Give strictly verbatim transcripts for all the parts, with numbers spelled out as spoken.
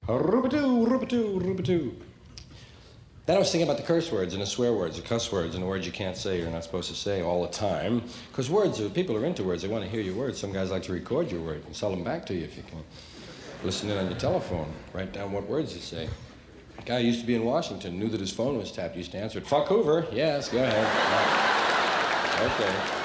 Rubadoo, rubadoo, rubadoo. Then I was thinking about the curse words and the swear words, the cuss words, and the words you can't say, you're not supposed to say all the time. Because words, people are into words. They want to hear your words. Some guys like to record your words and sell them back to you if you can. Listen in on your telephone. Write down what words you say. A guy who used to be in Washington, knew that his phone was tapped. He used to answer it. Fuck Hoover. Yes, go ahead. Okay.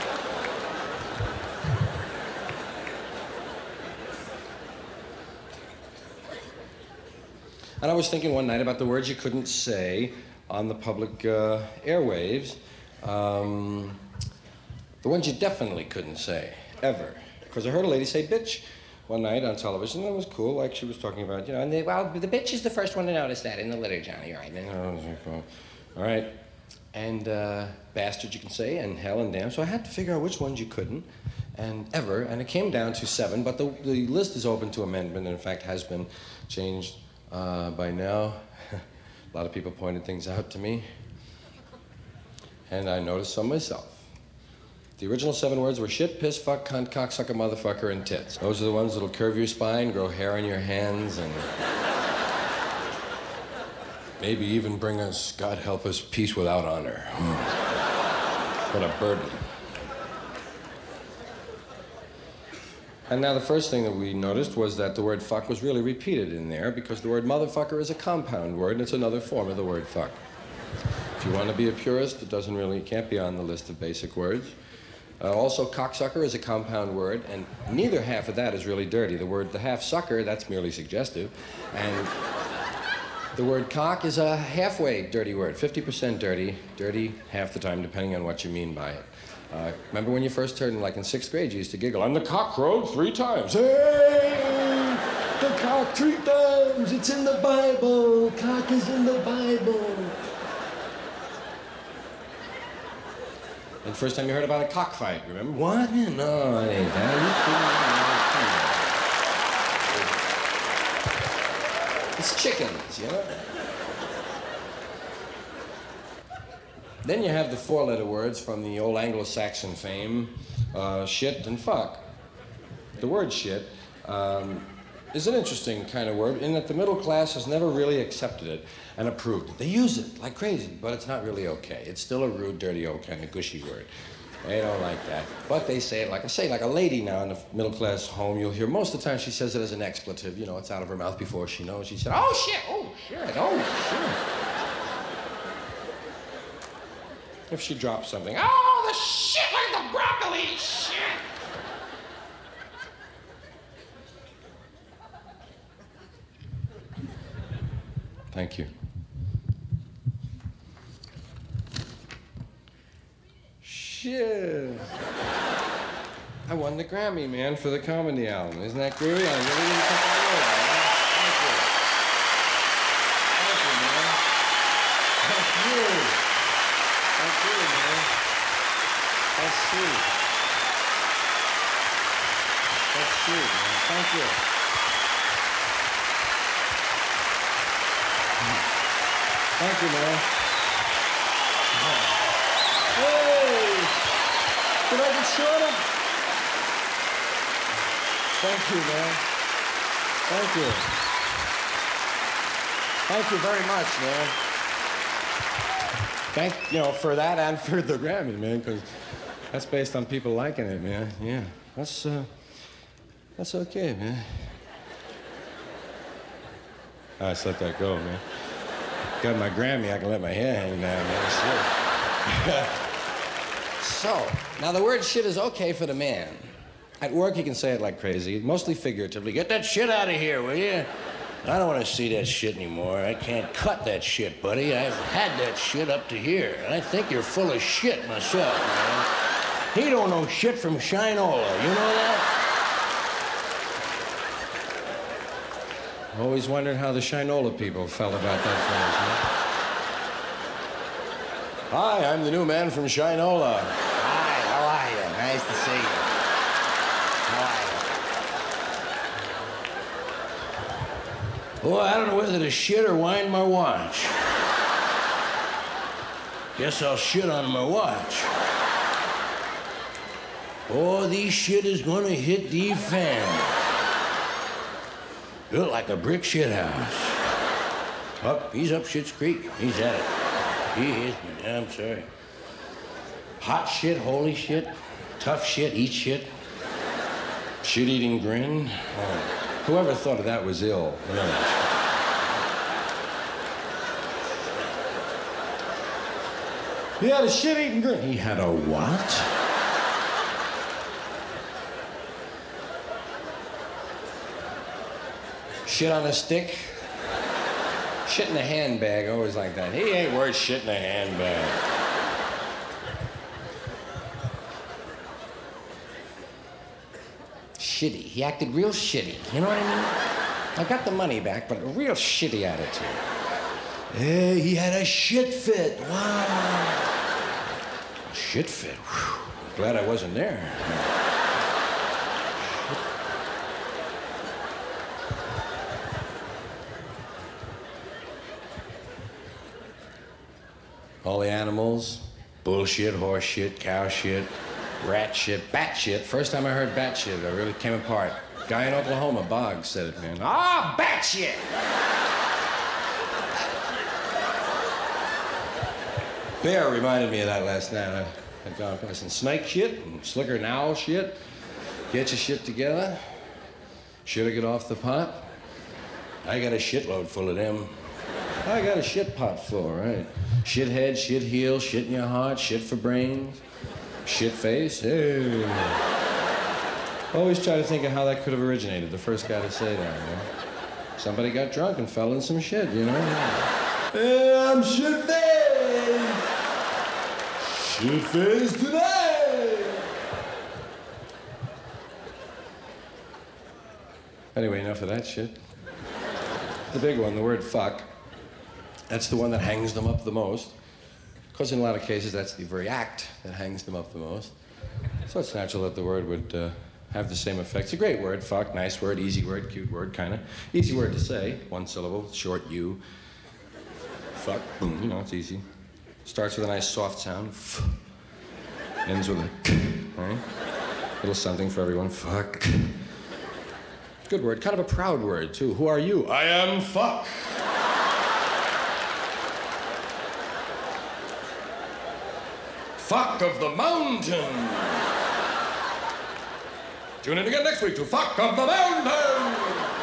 And I was thinking one night about the words you couldn't say on the public uh, airwaves. Um, the ones you definitely couldn't say, ever. Because I heard a lady say bitch one night on television. That was cool, like she was talking about, you know, and they, well, the bitch is the first one to notice that in the litter, Johnny, all right? All right. And uh, bastard you can say, and hell and damn. So I had to figure out which ones you couldn't, and ever, and it came down to seven, but the, the list is open to amendment, and in fact has been changed Uh, by now. A lot of people pointed things out to me, and I noticed some myself. The original seven words were shit, piss, fuck, cunt, cocksucker, motherfucker, and tits. Those are the ones that'll curve your spine, grow hair on your hands, and maybe even bring us, God help us, peace without honor. What a burden. And now the first thing that we noticed was that the word fuck was really repeated in there because the word motherfucker is a compound word and it's another form of the word fuck. If you want to be a purist, it doesn't really, it can't be on the list of basic words. Uh, also, cocksucker is a compound word and neither half of that is really dirty. The word, the half sucker, that's merely suggestive. And the word cock is a halfway dirty word, fifty percent dirty, dirty half the time depending on what you mean by it. Uh, remember when you first heard, like in sixth grade, you used to giggle, and the cock crowed three times. Hey, the cock three times, it's in the Bible, cock is in the Bible. And the first time you heard about a cockfight, remember? What? No, it ain't that. It's chickens, you know? Then you have the four-letter words from the old Anglo-Saxon fame, uh, shit and fuck. The word shit um, is an interesting kind of word in that the middle class has never really accepted it and approved it. They use it like crazy, but it's not really okay. It's still a rude, dirty, old kind of gushy word. They don't like that. But they say it, like I say, like a lady now in the middle-class home, you'll hear most of the time she says it as an expletive. You know, it's out of her mouth before she knows. She said, oh, shit, oh, shit, oh, shit. If she drops something, oh, the shit, like the broccoli, shit. Thank you. Shit. I won the Grammy, man, for the comedy album. Isn't that groovy? I really didn't think I would. Thank you. Thank you, man. Thank you. Thank you, man. That's sweet. That's sweet, man. Thank you. Thank you, man. Hey! Can I get shorter? Thank you, man. Thank you. Thank you very much, man. Thank, you know, for that and for the Grammy, man, because that's based on people liking it, man. Yeah, that's, uh, that's okay, man. I just let that go, man. Got my Grammy, I can let my hair hang down, man. Shit. So, now the word shit is okay for the man. At work, you can say it like crazy, mostly figuratively. Get that shit out of here, will you? I don't want to see that shit anymore. I can't cut that shit, buddy. I've had that shit up to here. And I think you're full of shit myself, man. He don't know shit from Shinola, you know that? Always wondered how the Shinola people felt about that phrase, man. Hi, I'm the new man from Shinola. Hi, how are you? Nice to see you. Oh, I don't know whether to shit or wind my watch. Guess I'll shit on my watch. Oh, this shit is gonna hit the fan. Built like a brick shit house. Up, he's up Shit's Creek. He's at it. He is, man. I'm sorry. Hot shit, holy shit, tough shit, eat shit. Shit-eating grin. Oh, whoever thought of that was ill. Really. He had a shit-eating grin. He had a what? Shit on a stick. Shit in a handbag, always like that. He ain't worth shit in a handbag. Shitty. He acted real shitty. You know what I mean? I got the money back, but a real shitty attitude. Hey, he had a shit fit. Wow. A shit fit. Whew. Glad I wasn't there. All the animals, bullshit, horse shit, cow shit, rat shit, bat shit. First time I heard bat shit, I really came apart. Guy in Oklahoma, Boggs, said it, man. Ah, bat shit! Bear reminded me of that last night. I, I'd gone past some snake shit and slicker and owl shit. Get your shit together. Should I get off the pot? I got a shitload full of them. I got a shit pot full, right? Shit head, shit heel, shit in your heart, shit for brains, shit face. Hey. Always try to think of how that could have originated. The first guy to say that, you know? Somebody got drunk and fell in some shit, you know? Hey, I'm shit face. Shit face today. Anyway, enough of that shit. The big one, the word fuck. That's the one that hangs them up the most. Because in a lot of cases, that's the very act that hangs them up the most. So it's natural that the word would uh, have the same effect. It's a great word, fuck, nice word, easy word, cute word, kind of. Easy word to say, one syllable, short U. Fuck, boom, you know, it's easy. Starts with a nice soft sound, f. Ends with a k, right? Little something for everyone, fuck. Good word, kind of a proud word, too. Who are you? I am fuck. Fuck of the mountain. Tune in again next week to Fuck of the Mountain.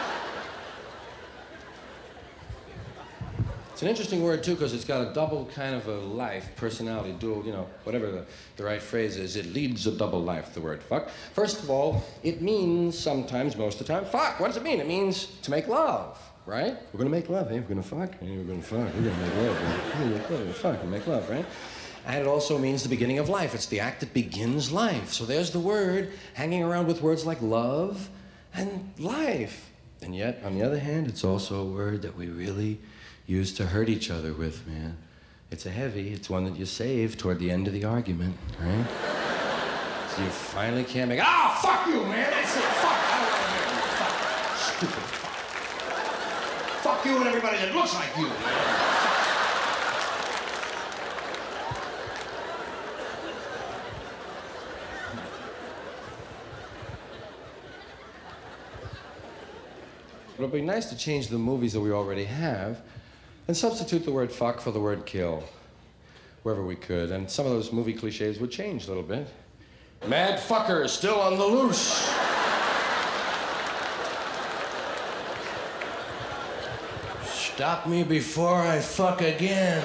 It's an interesting word, too, because it's got a double kind of a life, personality, dual, you know, whatever the, the right phrase is. It leads a double life, the word fuck. First of all, it means sometimes, most of the time, fuck. What does it mean? It means to make love, right? We're going to make love, hey? We're going to fuck. Hey, we're going to fuck. We're going to make love. We're going to make love. We're going to fuck and make love, right? And it also means the beginning of life. It's the act that begins life. So there's the word hanging around with words like love and life. And yet, on the other hand, it's also a word that we really use to hurt each other with, man. It's a heavy, it's one that you save toward the end of the argument, right? So you finally can't make, ah, oh, fuck you, man, that's it, fuck, I don't want to hear you, fuck, stupid fuck. Fuck you and everybody that looks like you, man. It would be nice to change the movies that we already have and substitute the word fuck for the word kill, wherever we could. And some of those movie cliches would change a little bit. Mad fucker is still on the loose. Stop me before I fuck again.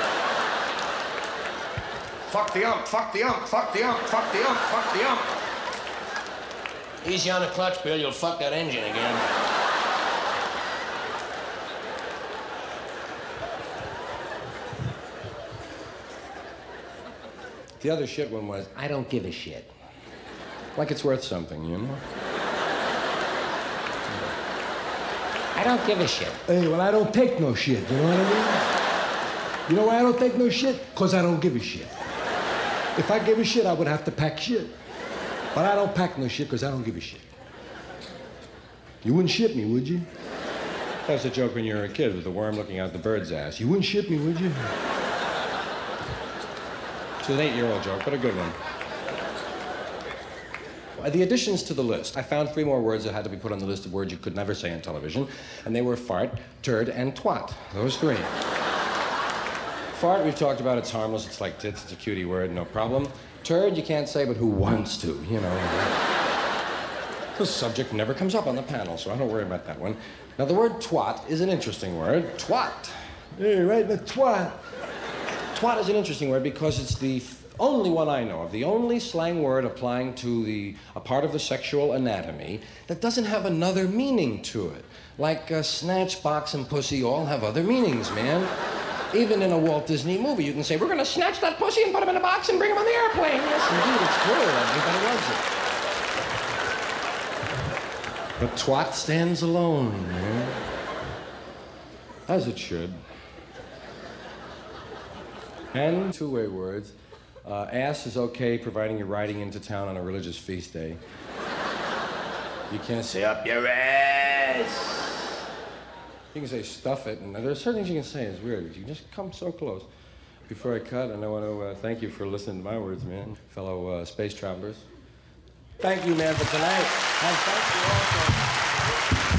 Fuck the ump, fuck the ump, fuck the ump, fuck the ump, fuck the ump. Easy on the clutch, Bill. You'll fuck that engine again. The other shit one was, I don't give a shit. Like it's worth something, you know? I don't give a shit. Hey, well, I don't take no shit, you know what I mean? You know why I don't take no shit? Because I don't give a shit. If I give a shit, I would have to pack shit. But I don't pack no shit because I don't give a shit. You wouldn't ship me, would you? That was a joke when you were a kid with the worm looking out the bird's ass. You wouldn't ship me, would you? It's an eight-year-old joke, but a good one. Uh, The additions to the list. I found three more words that had to be put on the list of words you could never say on television, and they were fart, turd, and twat. Those three. Fart, we've talked about, it's harmless, it's like tits, it's a cutie word, no problem. Turd, you can't say, but who wants to, you know? The subject never comes up on the panel, so I don't worry about that one. Now, the word twat is an interesting word. Twat. Hey, right, the twat. Twat is an interesting word because it's the f- only one I know of, the only slang word applying to the, a part of the sexual anatomy that doesn't have another meaning to it. Like uh, snatch, box, and pussy all have other meanings, man. Even in a Walt Disney movie, you can say, we're going to snatch that pussy and put him in a box and bring him on the airplane. Yes, indeed, it's true. Everybody loves it. But twat stands alone, man. As it should. And two-way words. Uh, ass is okay, providing you're riding into town on a religious feast day. You can't say up your ass. You can say stuff it, and there are certain things you can say. It's weird. You just come so close. Before I cut, and I want to uh, thank you for listening to my words, man, fellow uh, space travelers. Thank you, man, for tonight. And thank you also.